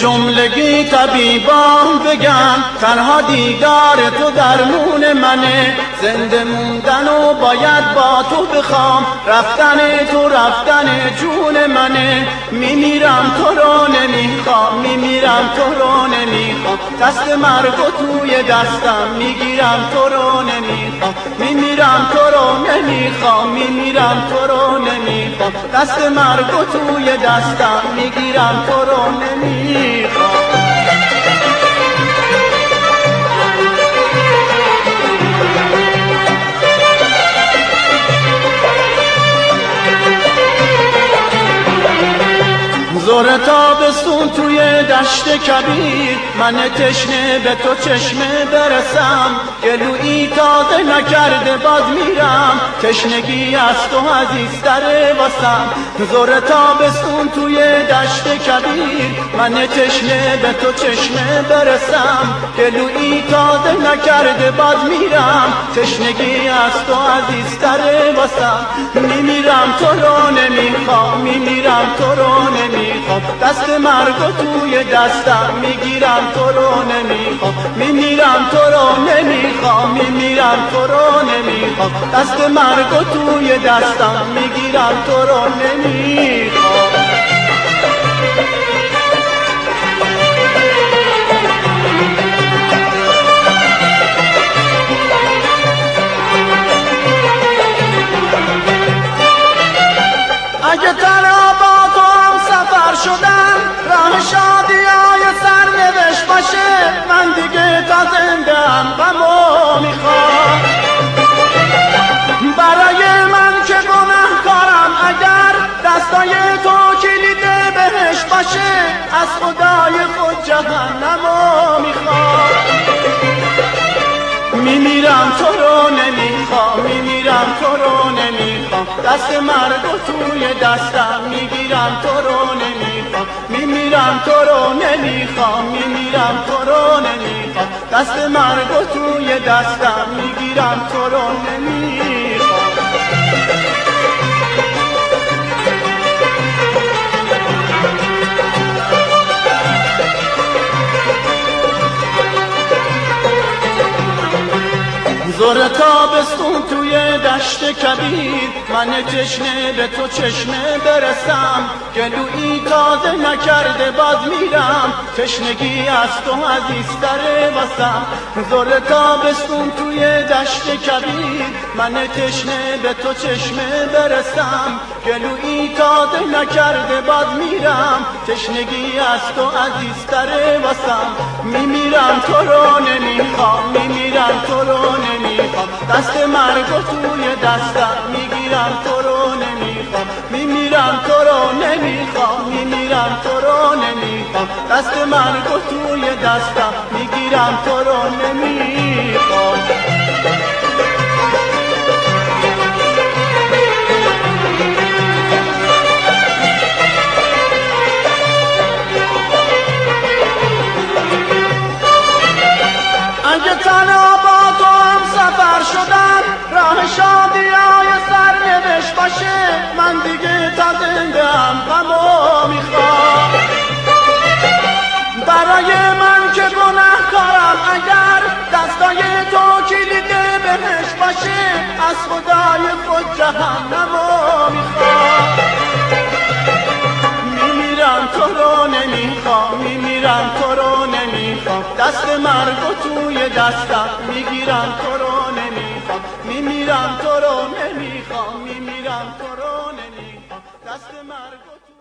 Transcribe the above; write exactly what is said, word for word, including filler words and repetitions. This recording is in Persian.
جملگی طبیبان بگن تنها دیدار تو درمون منه، زنده موندن و باید با تو بخوام، رفتن تو رفتن جون منه. میمیرم تو رو نمیخوام، میمیرم تو رو نمیخوام، دست مرگ و توی دستم میگیرم تو رو نمیخوام، میمیرم تو رو نمیخوام، میمیرم تو رو نمیخوام، دست مرگ و توی دستم میگیرم تو رو نمیخوام. زور تابستون توی دشت کبیر، من تشنه به تو چشمه برسم، گلویی تازه نکرده باز میرم، تشنگی از تو عزیزتره واسم. زور تابستون توی دشت کبیر، من تشنه به تو چشمه برسم، گلویی تازه نکرده باز میرم، تشنگی از تو عزیزتره واسم. میمیرم تو رو نمیخوام، میمیرم تو رو نمیخوام، دست مرگ و توی دستم میگیرم تو رو نمیخوام، میمیرم تو رو نمیخوام، میمیرم تو رو نمیخوام، دست مرگ و توی دستم میگیرم تو رو نمیخوام. اگه تنها با تو هم سفر شدن راه شادی های سرنوشت باشه، من دیگه تا زنده هم غمو میخوام. برای من که گناهکارم اگر دستای تو کلید بهشت باشه، از خدای خود جهنمو میخوام. میمیرم تو رو نمیخوام، میمیرم تو رو نمیخوام، دست مرگ و توی دستم میگیرم تو رو نمیخوام، میمیرم تو رو نمیخوام، میمیرم تو رو نمیخوام، دست مرگ و توی دستم میگیرم تو رو نمیخوام. زور تابستون توی دشت کبیر، من تشنه به تو چشمه برسم، گلویی تازه نکرده باز میرم، تشنگی از تو عزیزتره واسم. زور تابستون توی دشت کبیر، من تشنه به تو چشمه برسم، گلویی تازه نکرده باز میرم، تشنگی از تو عزیزتره واسم. میمیرم تو رو نمیخوام، میمیرم تو رو نمیخوام، دست مرگ و توی دستم میگیرم تو رو نمیخوام، میمیرم تو رو نمیخوام، میمیرم تو رو نمیخوام، دست مرگ و توی دستم میگیرم تو رو نمیخوام. اگه تنها با تو هم سفر شدن راه شادی های سرنوشت باشه، من دیگه تا زنده هم غمو میخوام. برای من که گناهکارم اگر دستای تو کلید بهشت باشه، از خدای خود جهنمو میخوام. میمیرم تو رو نمیخوام، میمیرم تو رو نمیخوام، دست مرگ و توی دستم میگیرم تو رو نمیخوام، میمیرم تو رو نمیخوام، میمیرم تو رو نمیخوام، دست مرگ و توی